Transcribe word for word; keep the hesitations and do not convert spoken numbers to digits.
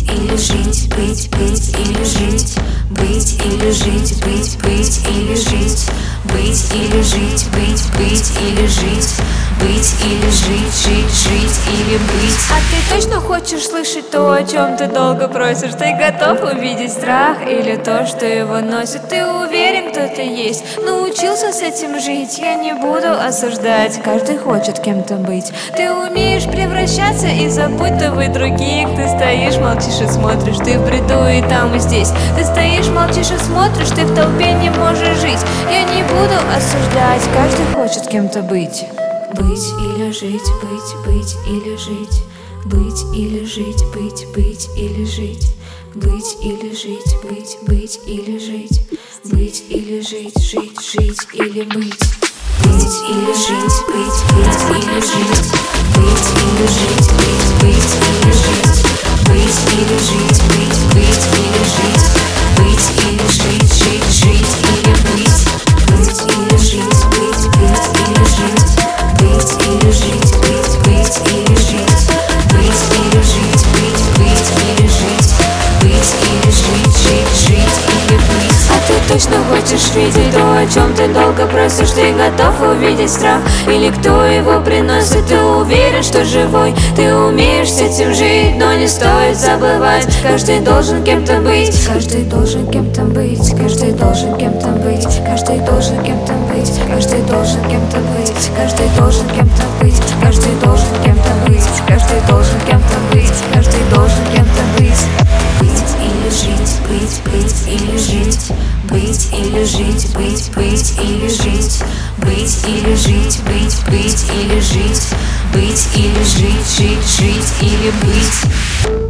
или жить, быть, быть или жить, быть или жить, быть, быть или жить, быть или жить, быть, быть или жить, быть или жить, жить, жить или быть. А ты точно хочешь слышать то, о чем ты долго просишь? Ты готов увидеть страх или то, что его носит? Ты уверен, кто ты есть? Научился с этим жить? Я не буду осуждать, каждый хочет кем-то быть. Ты умеешь превращаться и запутывать других. Ты стоишь, молчишь и смотришь, ты в бреду и там, и здесь. Ты стоишь, молчишь и смотришь, ты в толпе не можешь жить. Я не буду осуждать, каждый хочет кем-то быть. Быть или жить, быть, быть или жить, быть или жить, быть, быть или жить, быть или жить, быть, быть или жить, быть или жить, жить, жить или быть. Быть или жить, быть, быть или жить, быть или жить, быть, быть или жить, быть или жить, быть, быть или жить, быть или жить, жить, жить или быть. Быть или жить, быть, быть или жить, быть или жить, быть, быть или жить, быть или жить, быть, быть или жить, быть или жить, жить, жить или быть. А ты точно хочешь видеть то, о чем ты долго просишь? Ты готов увидеть страх или кто его приносит? Ты уверен, что живой? Ты умеешь с этим жить, но не стоит забывать, каждый должен кем-то быть, каждый должен кем-то быть, каждый должен кем-то быть, каждый должен кем-то быть, каждый должен кем-то быть, каждый должен кем-то быть, каждый должен кем-то быть, каждый должен кем-то быть, каждый должен кем-то быть. Быть или жить, быть, быть или жить, быть или жить, быть, быть или жить, быть или жить, быть, быть или жить, быть или жить, жить, жить или быть.